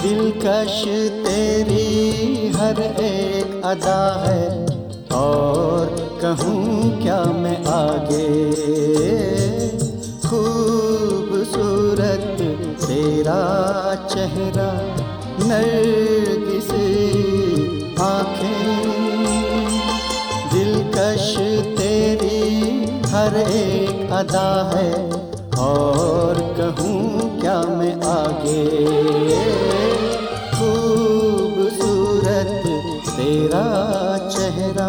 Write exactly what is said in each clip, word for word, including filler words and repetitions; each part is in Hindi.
दिलकश तेरी हर एक अदा है, और कहूँ क्या मैं आगे। खूबसूरत तेरा चेहरा, नरगिसी आँखें, दिलकश तेरी हर एक अदा है, और कहूँ क्या मैं आगे। खूबसूरत तेरा चेहरा।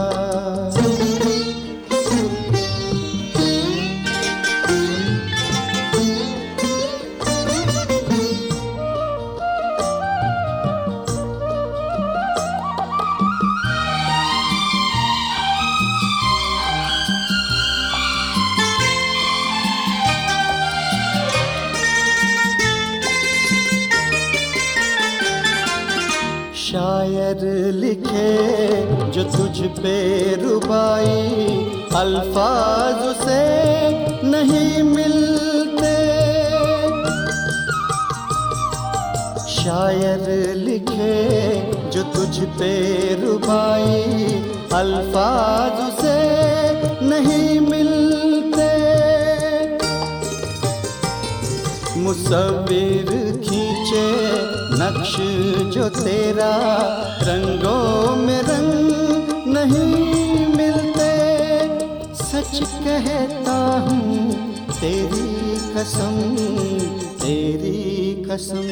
शायर लिखे जो तुझ पे रुबाई, अल्फाज से नहीं मिलते। शायर लिखे जो तुझ पे रुबाई, अल्फाज से नहीं मिलते। मुसव्विर खींचे नक्श जो तेरा, रंगों में रंग नहीं मिलते। सच कहता हूँ तेरी कसम, तेरी कसम,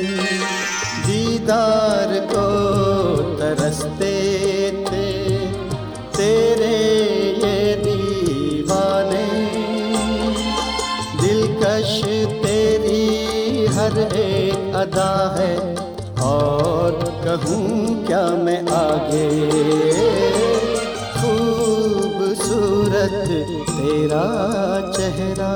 दीदार को तरसते थे तेरे ये दीवाने। दिलकश तेरी हर एक अदा है, और कहूँ क्या मैं आगे। खूबसूरत तेरा चेहरा।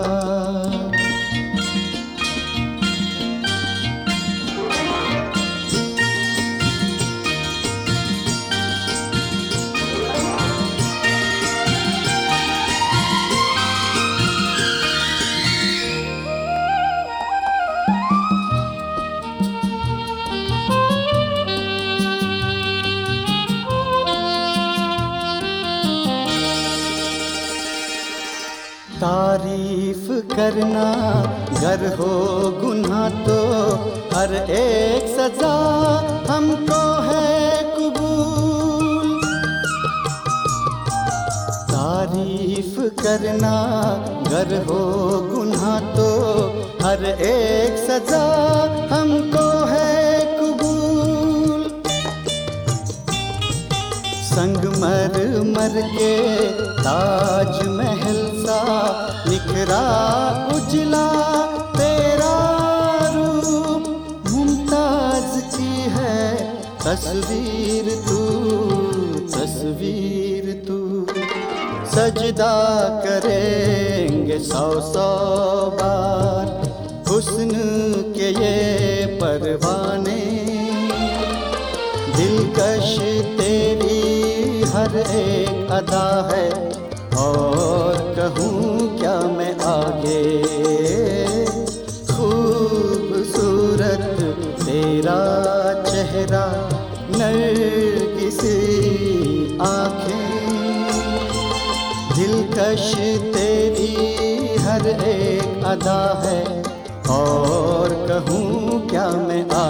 तारीफ करना गर हो गुनाह तो, हर एक सजा हमको है कबूल। तारीफ करना गर हो गुनाह तो, हर एक सजा हमको है कबूल। संगमर मर के ताज महल सा निखरा उजला तेरा रूप। मुमताज की है तस्वीर तू, तस्वीर तू। सजदा करेंगे सौ सौ बार हुस्न के ये परवाने। दिलकश तेरी हर एक अदा है, और कहूँ क्या मैं आगे। खूबसूरत तेरा चेहरा, नरगिसी आँखें, दिलकश तेरी हर एक अदा है, और कहूँ क्या मैं